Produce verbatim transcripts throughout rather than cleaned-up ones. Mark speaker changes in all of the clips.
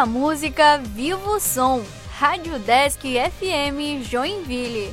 Speaker 1: a música Viva o Som, Rádio Desk F M Joinville.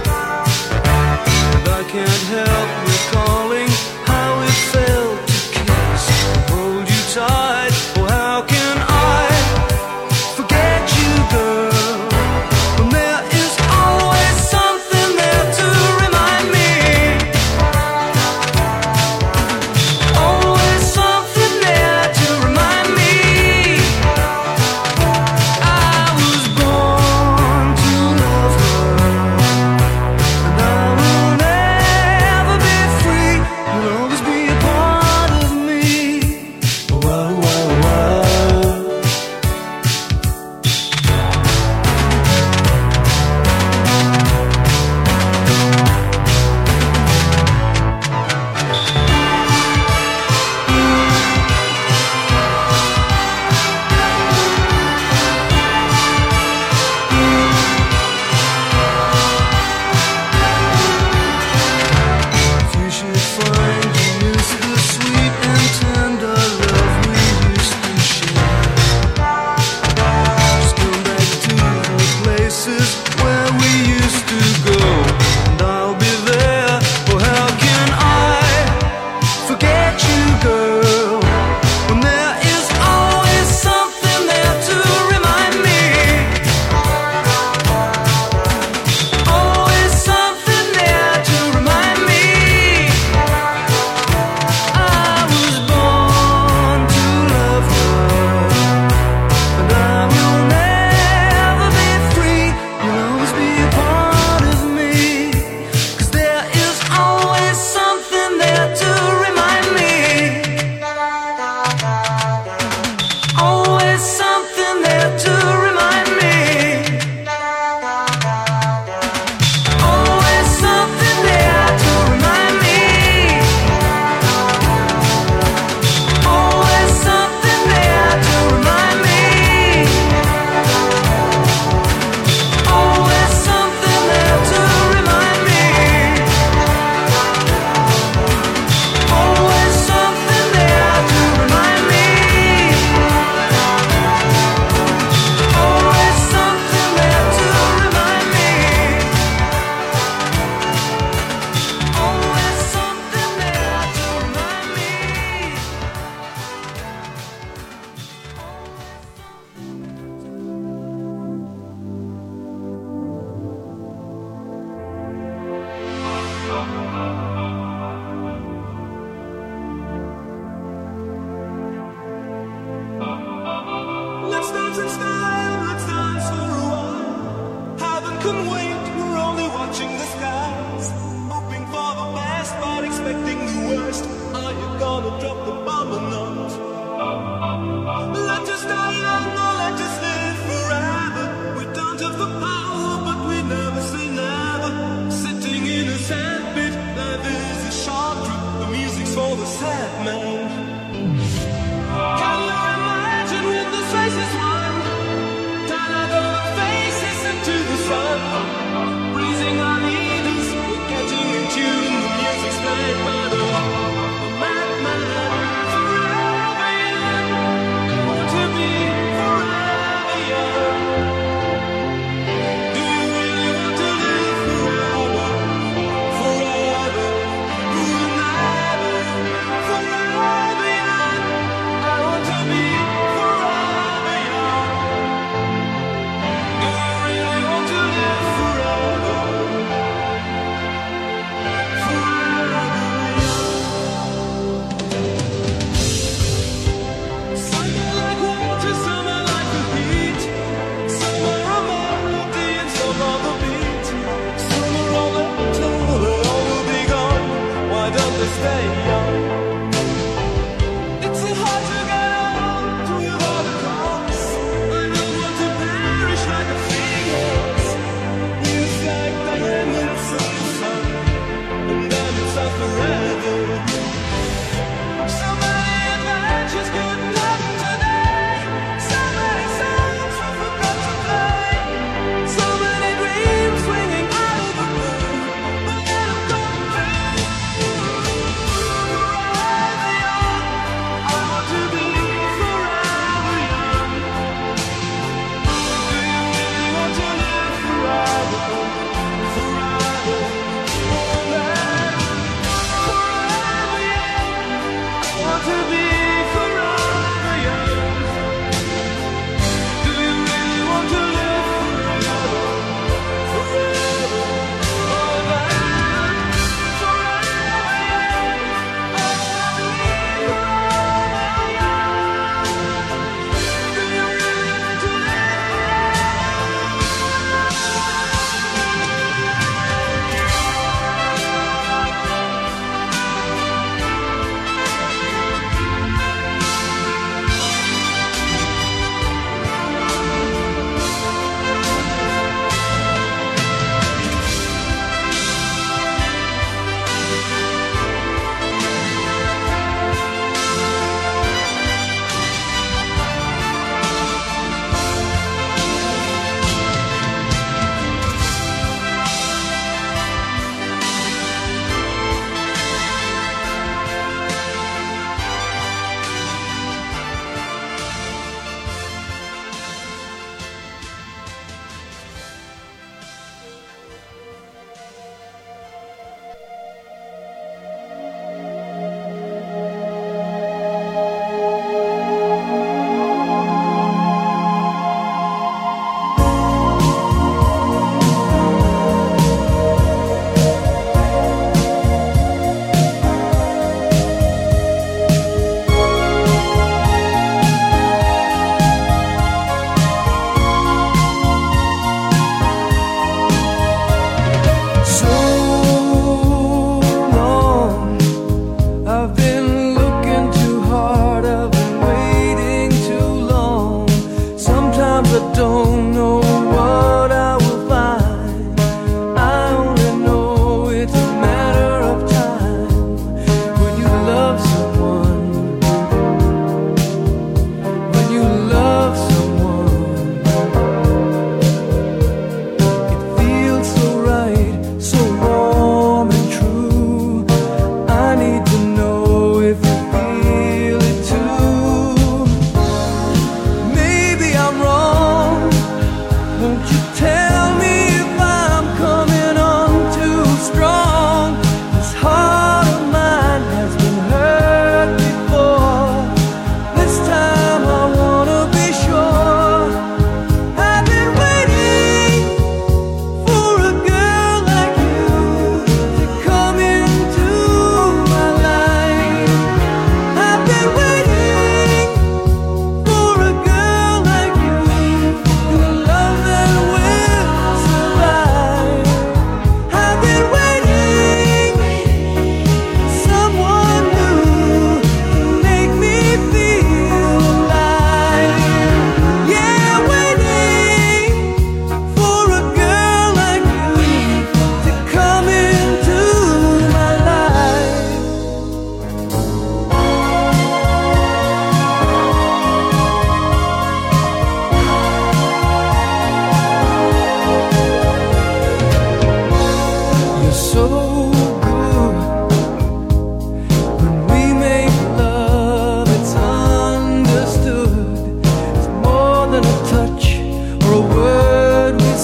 Speaker 2: Can't help recalling how it felt to kiss.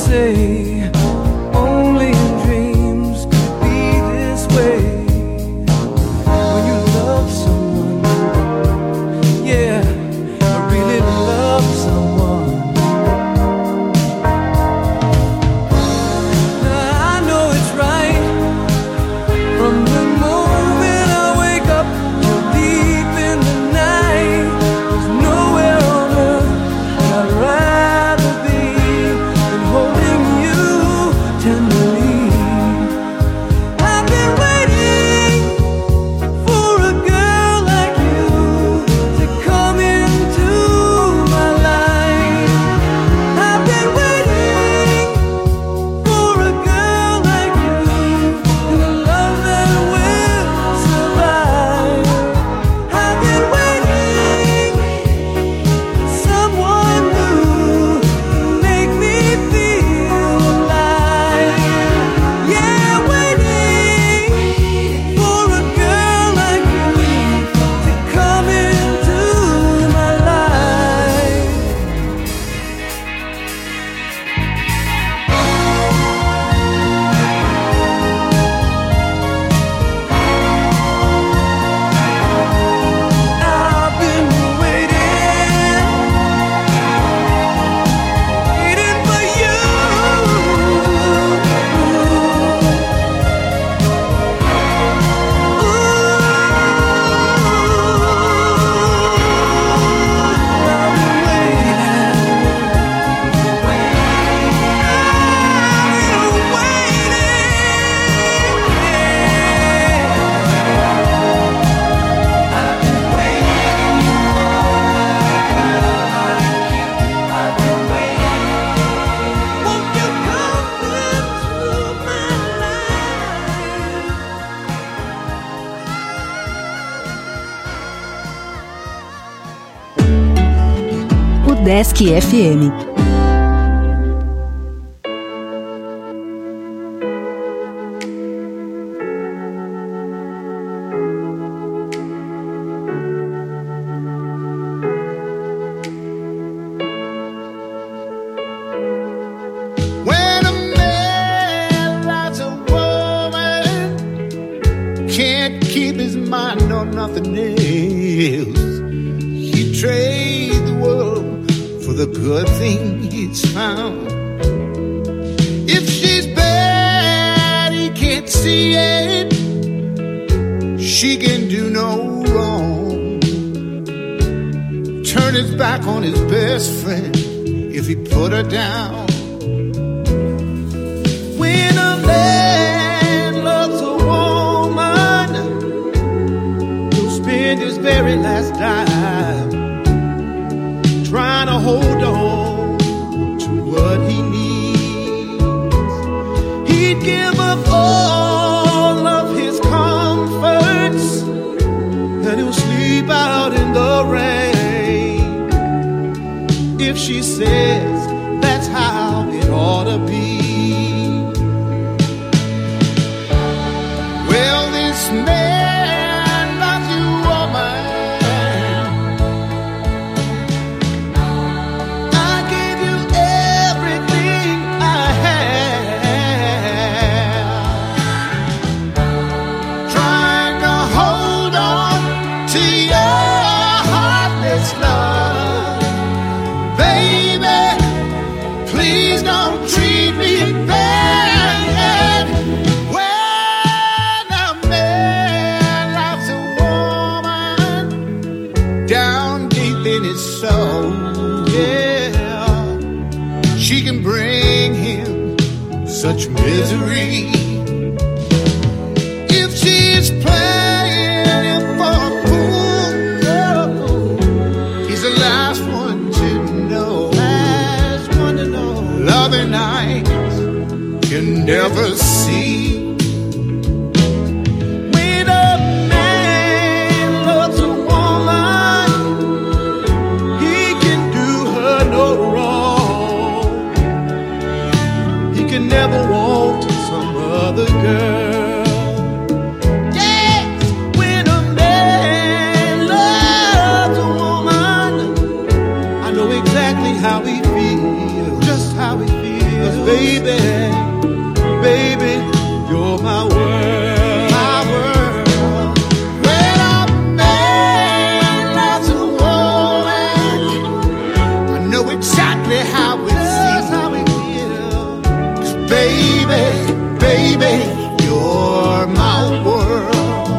Speaker 2: say only in dreams could be this way. When you love someone, yeah, I really love someone. Now I know it's right from the moment I wake up till deep in the night. There's nowhere on earth that I'd rather be than holding you tenderly. I've been waiting for a girl like you to come into my life. I've been waiting for a girl like you and a love that will survive. I've been waiting for someone new to make me feel alive. Yeah, waiting for a girl like you to come into my life. I've been waiting, waiting for you. Won't you come into my life?
Speaker 3: O Desk F M.
Speaker 4: When a man loves a woman, can't keep his mind on nothing else. He trades the world for the good thing he's found. If she's bad, he can't see it. She can do no wrong. Turn his back on his best friend if he put her down. When a man loves a woman, he'll spend his very last dime trying to hold on to what he needs. He'd give up all of his comforts and he'll sleep out in the rain if she says that's how it ought to be. Well, this man loves you, woman. I gave you everything I have, trying to hold on to your heartless love. Baby, please don't treat me bad. When a man loves a woman down deep in his soul, yeah, she can bring him such misery. If she's playing him for a fool, he's the last one to know. Last one to know. Loving eyes can never see. When a man loves a woman, he can do her no wrong. He can never want some other girl. Yes, when a man loves a woman, I know exactly how he feels, just how he feels. 'Cause baby, baby, you're my world, my world. When a man loves a woman, I know exactly how it feels, how it feels. 'Cause baby, baby, you're my world.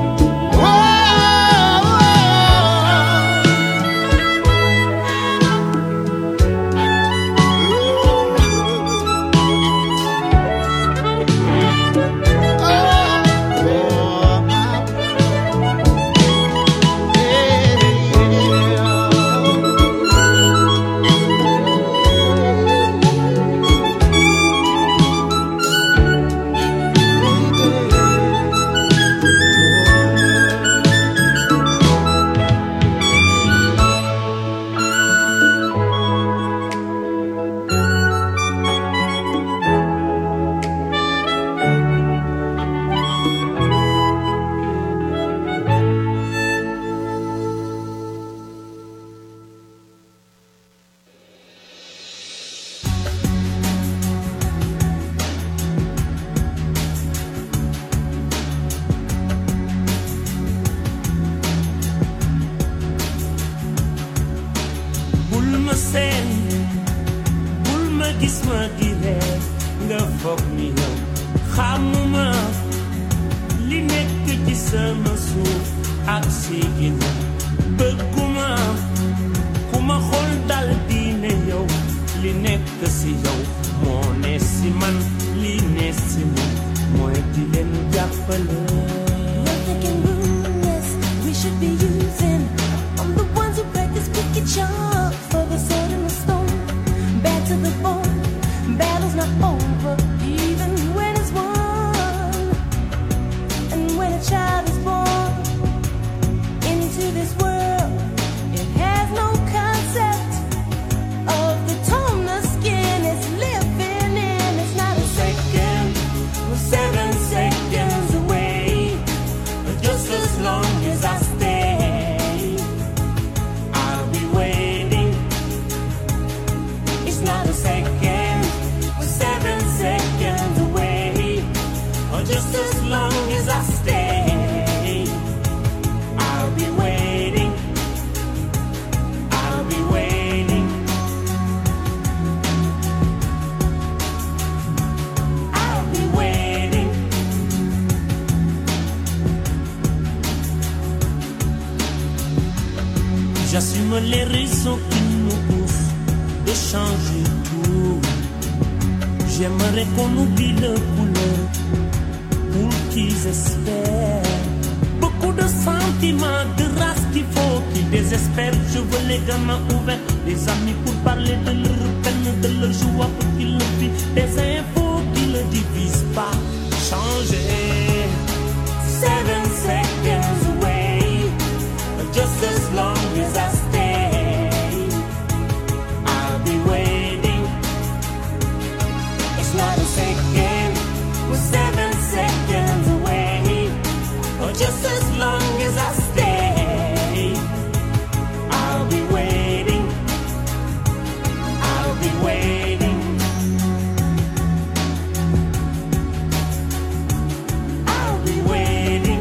Speaker 5: J'assume les raisons qui nous poussent de changer tout. J'aimerais qu'on oublie le couleur pour qu'ils espèrent. Beaucoup de sentiments, de race qu'il faut qu'ils désespèrent. Je veux les gamins ouverts, des amis pour parler de leur peine, de leur joie pour qu'ils le vivent. Des infos qui ne divisent pas. Changer. Seven seconds away, just as long as I stay, I'll be waiting. It's not a second, we're seven seconds away. Or just as long as I stay, I'll be waiting. I'll be waiting. I'll be waiting.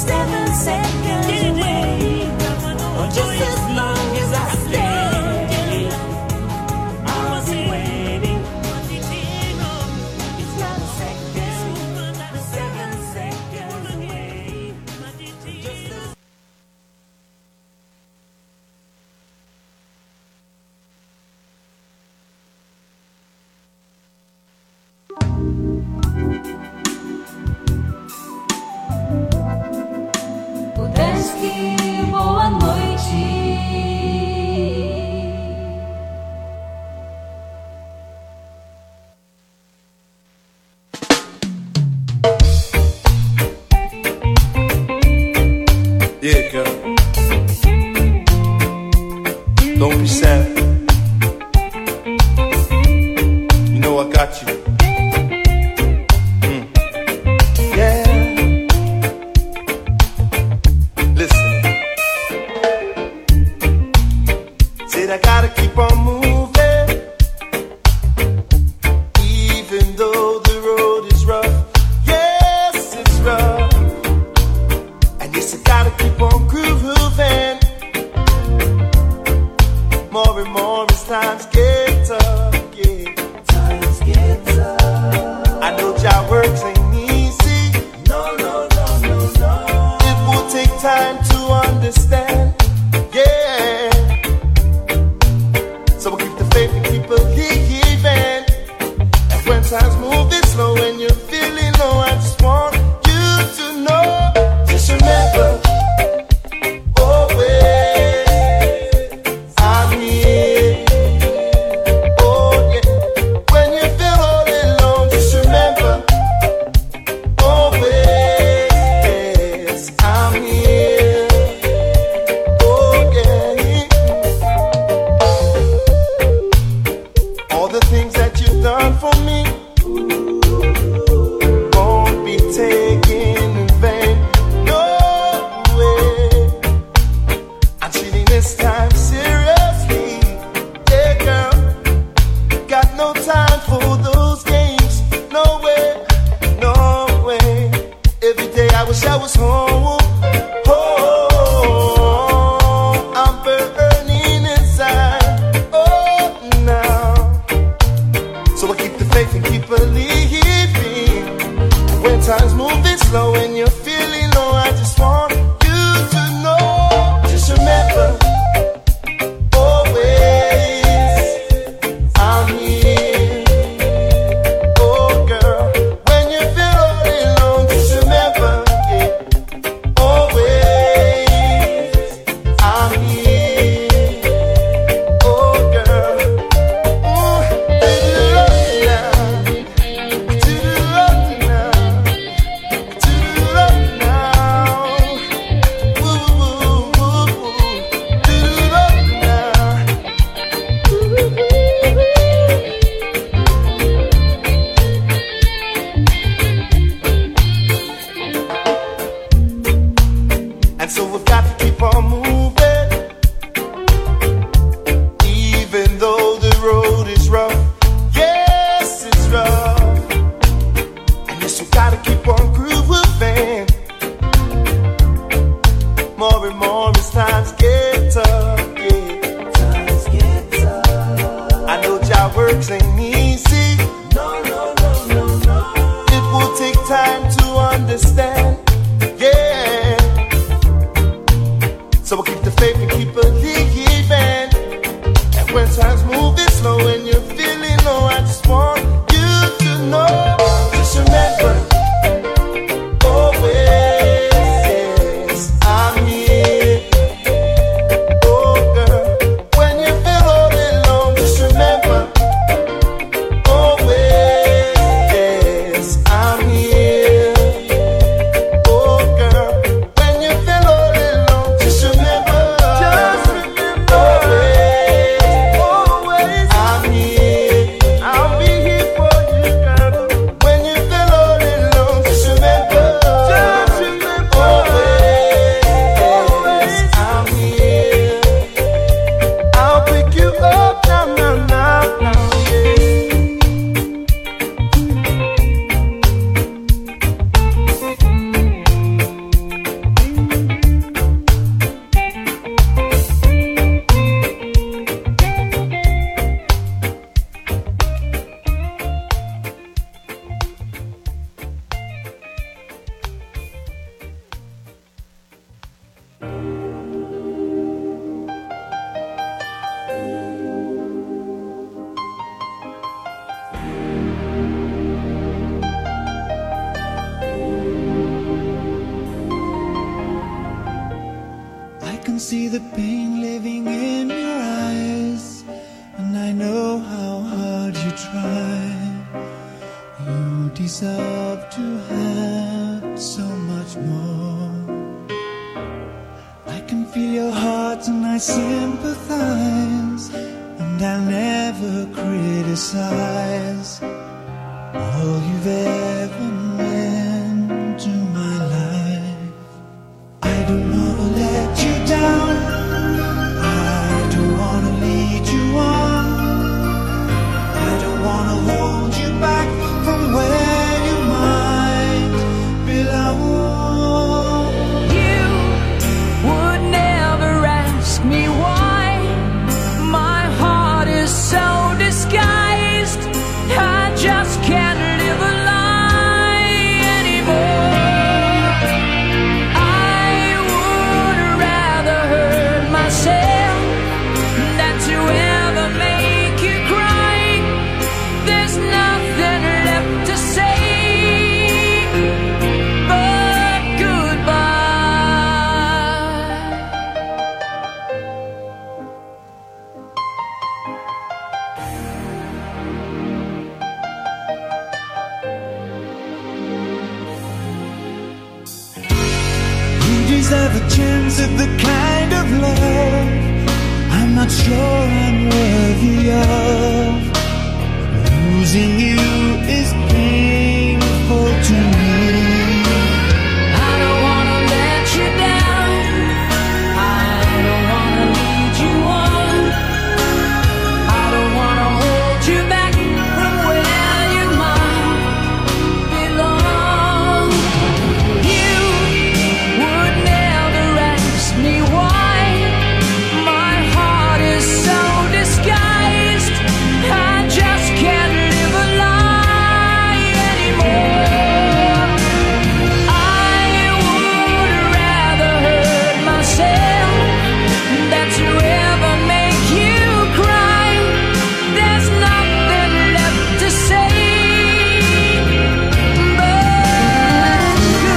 Speaker 5: seven seconds away. Or just as long as I stay, I was waiting. It's not a second, not a seven seconds away. Just as
Speaker 1: O Desk, boa noite.
Speaker 6: Yeah, girl. Don't be sad. You know I got you. Mm. Yeah. Listen. Said I gotta keep on moving, even though the road is rough. Yes, it's rough. And yes, I gotta keep on grooving. More and more as times get tough, yeah. Times get tough. I know job works ain't easy. No, no, no, no, no. It will take time to understand, yeah. So we'll keep the faith and keep believing. And when times moving slow and you're feeling low, I just want you to know. Just remember, always, I'm here. Oh yeah. When you feel all alone, just remember, always, I'm here. Oh yeah. All the things that you've done for me won't be taken in vain. No way. I'm treating this time seriously. Yeah, girl. Got no time for those games. No way, no way. Every day I wish I was home. Oh, I'm burning inside. Oh, now. So I keep the faith and keep believing. When times moving slow and you're feeling low, I just want you to know. Just remember, always, I'm here. Oh girl, when you feel all alone, just remember, yeah. Always, I'm here. Oh girl. Ooh, do the love now. Do the love now. Do the love now. Woo, woo, woo, woo. Do the love now. And so we've got to keep on moving, even though the road is rough. Yes, it's rough. And yes, we gotta keep on grooving. More and more as times get tough, yeah. Times get tough. I know job works ain't easy. No, no, no, no, no. It will take time to understand, yeah. So we'll keep the
Speaker 7: see the pain living in your eyes, and I know how hard you try. You deserve to have so much more. I can feel your heart and I sympathize, and I'll never criticize all you've ever meant to my life. I don't wanna let you down, I don't wanna lead you on, I don't wanna hold you back from where you might belong.
Speaker 5: You would never ask me why my heart is so disguised. I just can't live a lie anymore. I would rather hurt myself than to ever make you cry. There's nothing left to say but goodbye.
Speaker 7: You deserve a chance at the kind of love I'm not sure I'm worthy of. Losing you is painful to me.
Speaker 5: I don't wanna let you down, I don't wanna lead you on, I don't wanna hold you back from where you might belong. You would never ask me why my heart is so disguised. I just can't live a lie anymore. I would rather hurt myself than to ever make you cry. There's nothing left to say but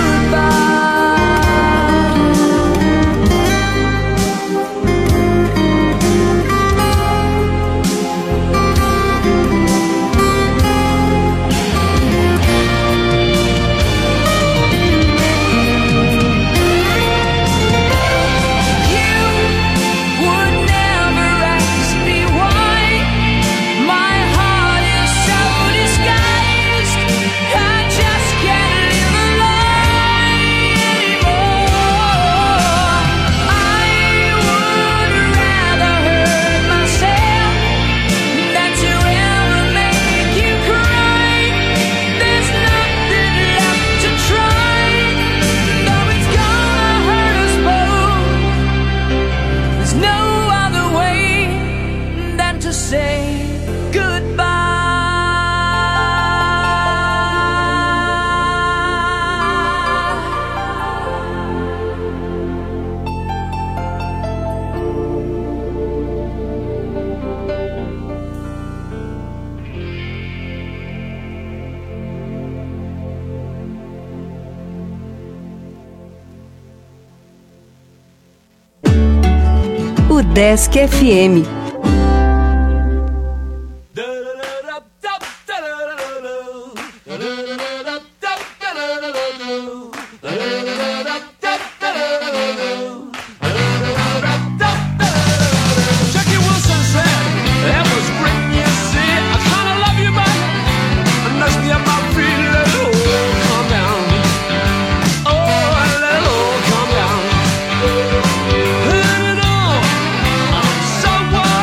Speaker 5: you would never ask me why my heart is so disguised. I just can't live a lie anymore. I would rather hurt myself than to ever make you cry. There's nothing left to try, though it's gonna hurt us both. There's no other way than to say
Speaker 3: O Desk F M.
Speaker 2: Jackie Wilson said, that was great, you see. I kinda love you, but unless me up my feet, let it all calm down. Oh, let it all calm down. Let it all, I'm someone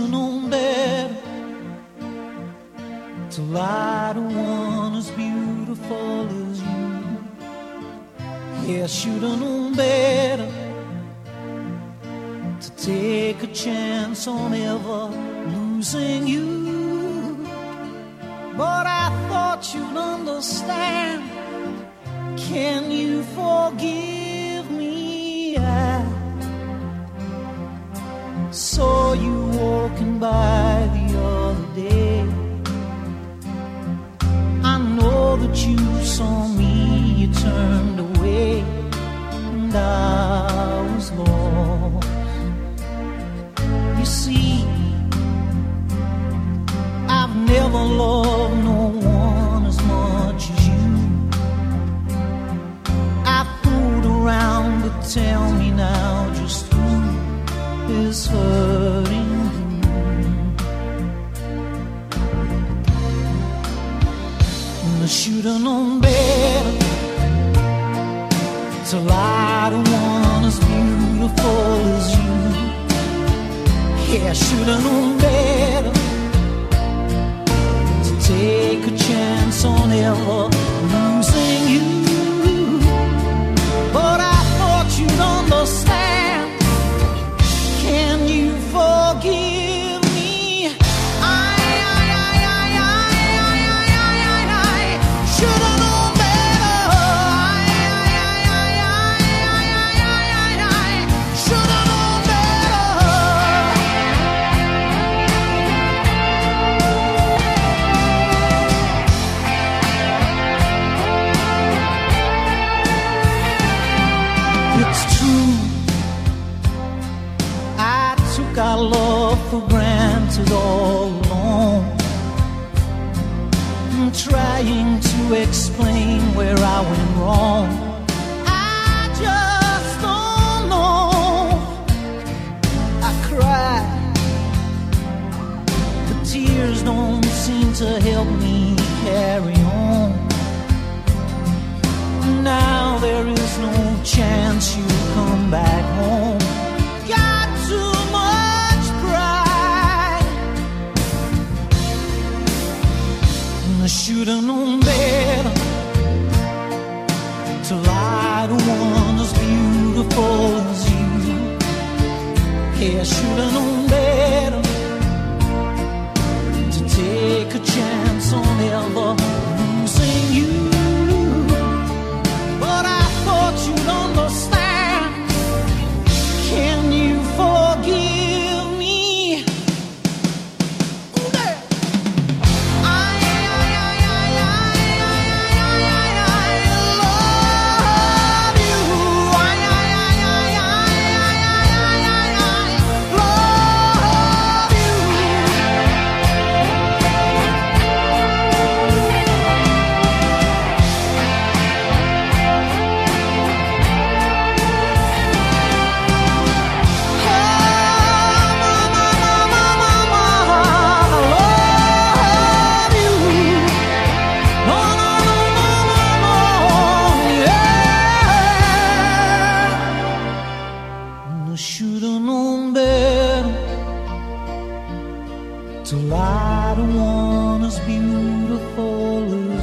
Speaker 7: have known better to lie to one as beautiful as you. Yeah, I should have known better to take a chance on ever losing you. But I thought you'd understand. Can you forgive me? I saw you walking by the other day. I know that you saw me, you turned away, and I was lost. You see, I've never loved no one as much as you. I fooled around, but tell me now just who is hurting you. And I should have known better to lie to one as beautiful as you. Yeah, I should have known better to take a chance on ever losing you. But I thought you'd understand. Can you forgive me? I, I, I, I, I, I, I, I, I should have known better. I, I, I, I, I, I, I, I should have known better. It's true, our love for granted all along. I'm trying to explain where I went wrong. I just don't know. I cry, but tears don't seem to help me carry on. Now there is no chance you'll come back home. Got too much pride. And I should have known better to lie to one as beautiful as you. Yeah, I should have known better to take a chance on ever losing you. But I thought you'd understand. Can you forgive me? I, I, I, I, I, I, I love you. I, I, I, I, I, I, love you. To lie to one as beautiful as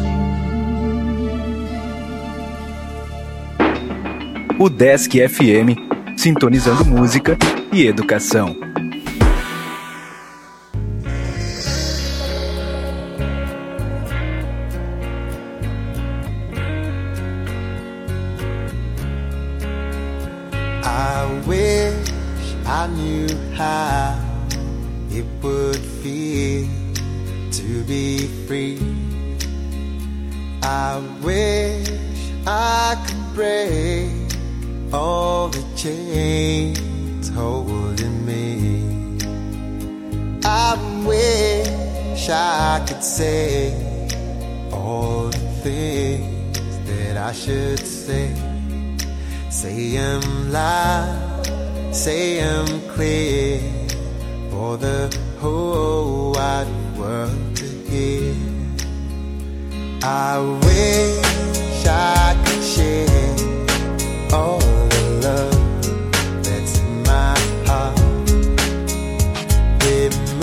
Speaker 7: you.
Speaker 8: O Desk F M, sintonizando música e educação.
Speaker 6: I wish I knew how it would feel to be free. I wish I could break all the chains holding me. I wish I could say all the things that I should say. Say 'em loud, say 'em clear, for the whole wide world to hear. I wish I could share all the love that's in my heart with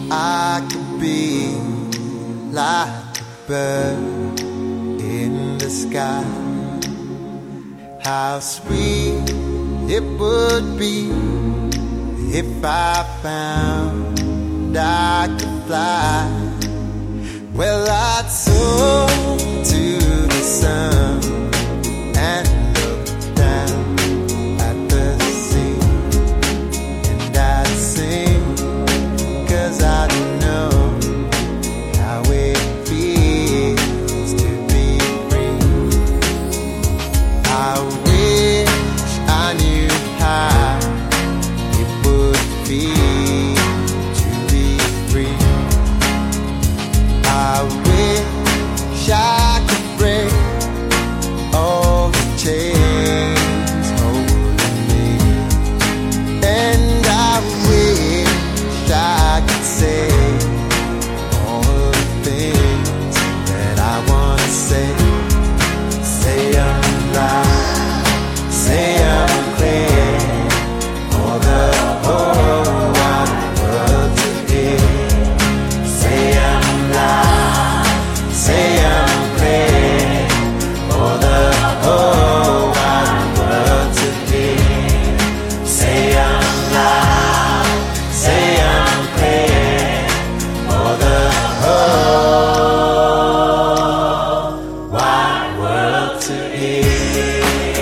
Speaker 6: I could be like a bird in the sky. How sweet it would be if I found I could fly. Well, I'd soar to the sun and look down at the sea, and I'd sing, 'cause I know how it feels to be free. I wish I knew how it would feel to be free. I wish I could break all the chains holding me, and I wish I could say all the things that I want to say. Say I'm loud, say I'm clear, for the whole wide world to hear. Say I'm loud, say I'm clear, for the whole wide world to hear. Say I'm loud, say I'm clear, for the whole wide world to hear.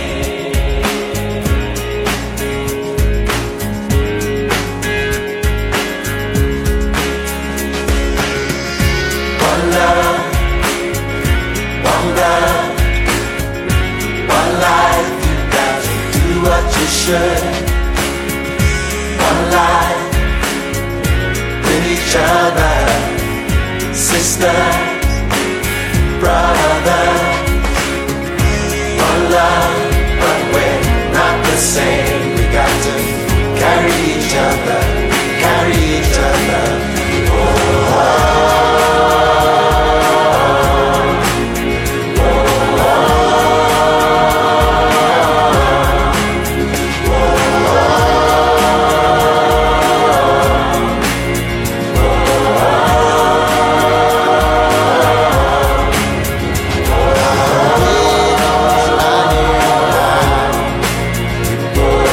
Speaker 6: One love, one blood, one life. You got to do what you should. One life with each other, sisters, brothers. One love, but we're not the same. We got to carry each other, carry each other. I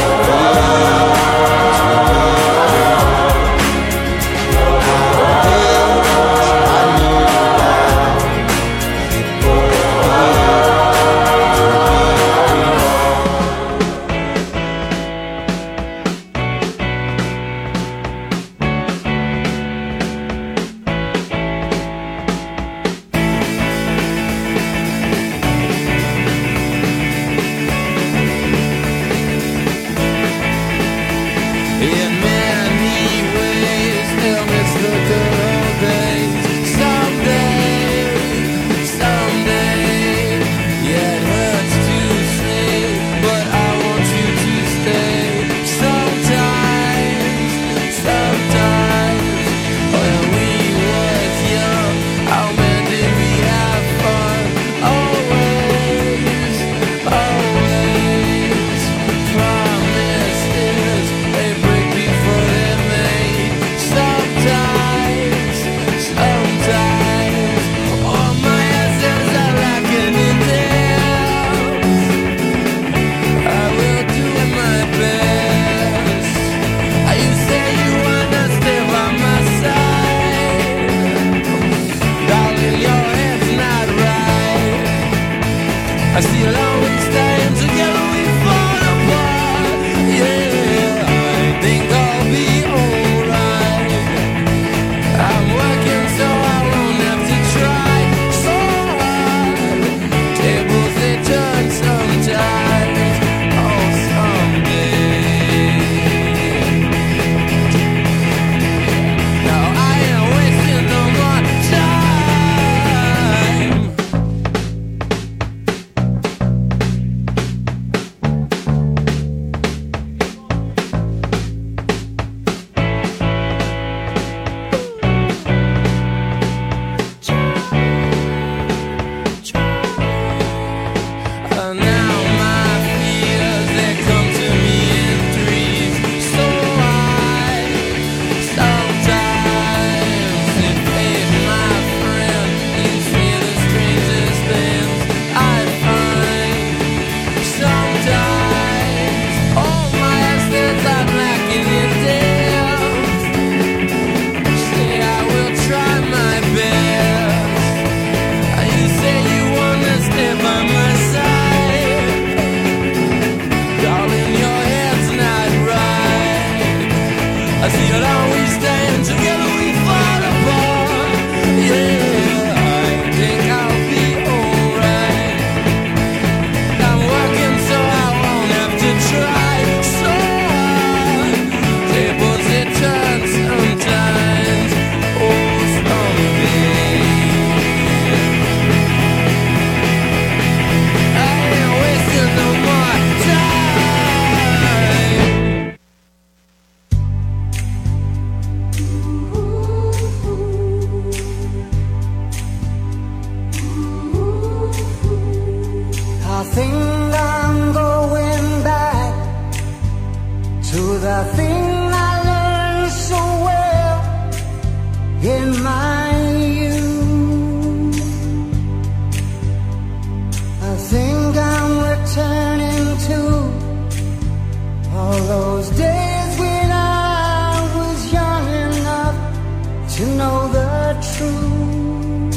Speaker 9: to know the truth.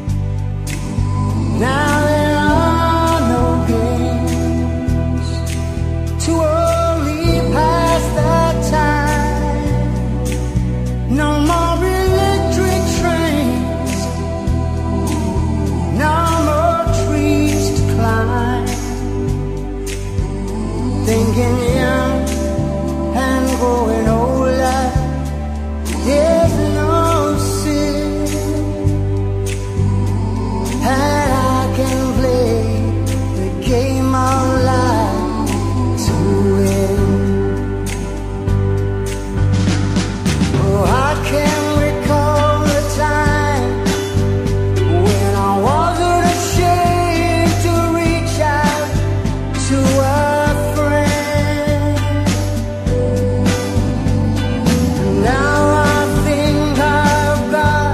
Speaker 9: Now there are no games to only pass the time. No more electric trains, no more trees to climb. Thinking young and growing older, there's no sin, and I can play the game of life to win. Oh, I can recall the time when I wasn't ashamed to reach out to a friend. Now I think I've got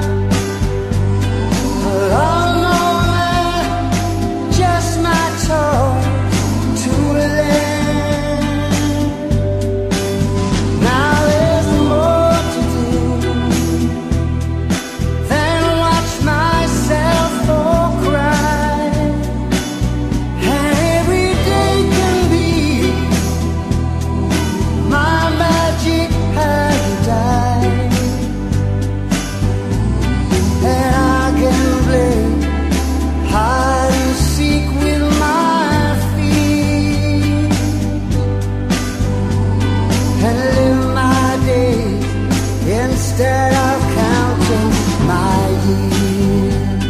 Speaker 9: a lot more than just my toes to lend. Now there's more to do than watch myself for cry. And every day can be my magic paradise, and I can play hide and seek with my feet, and live my days instead of counting my years.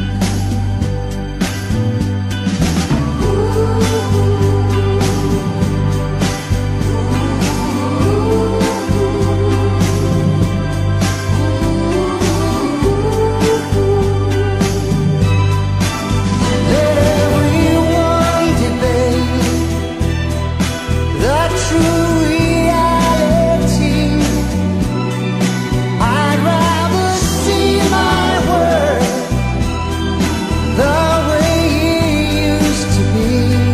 Speaker 9: Let everyone debate the true reality. I'd rather see my world the way it used to be.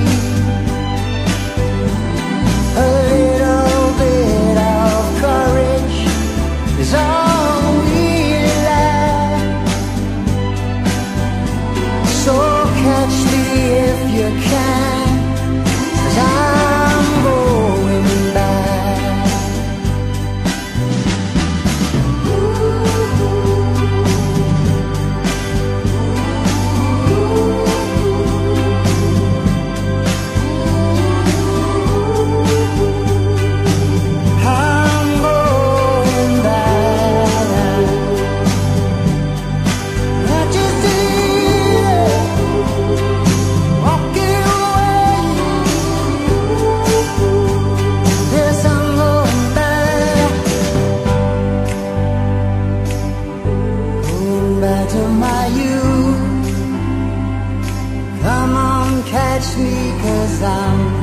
Speaker 9: A little bit of courage is all we lack. So catch me if you can, 'cause I'm going back. I'm going back. I just did it, walking away. Yes, I'm going back, going back to my youth. Come on, catch me, 'cause I'm